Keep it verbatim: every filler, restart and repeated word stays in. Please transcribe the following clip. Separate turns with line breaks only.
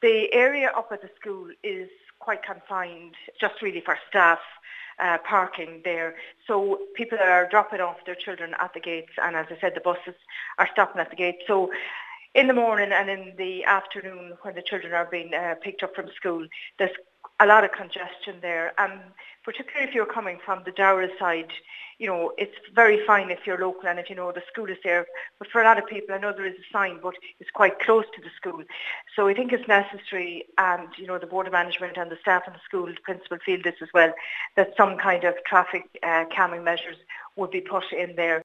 The area up at the school is quite confined, just really for staff uh, parking there. So people are dropping off their children at the gates, and as I said, the buses are stopping at the gates. So in the morning and in the afternoon, when the children are being uh, picked up from school, there's a lot of congestion there, and particularly if you're coming from the Dowra side, you know, it's very fine if you're local and if you know the school is there, but for a lot of people, I know there is a sign, but it's quite close to the school. So I think it's necessary, and you know, the Board of Management and the staff in the school, the principal feel this as well, that some kind of traffic uh, calming measures would be put in there.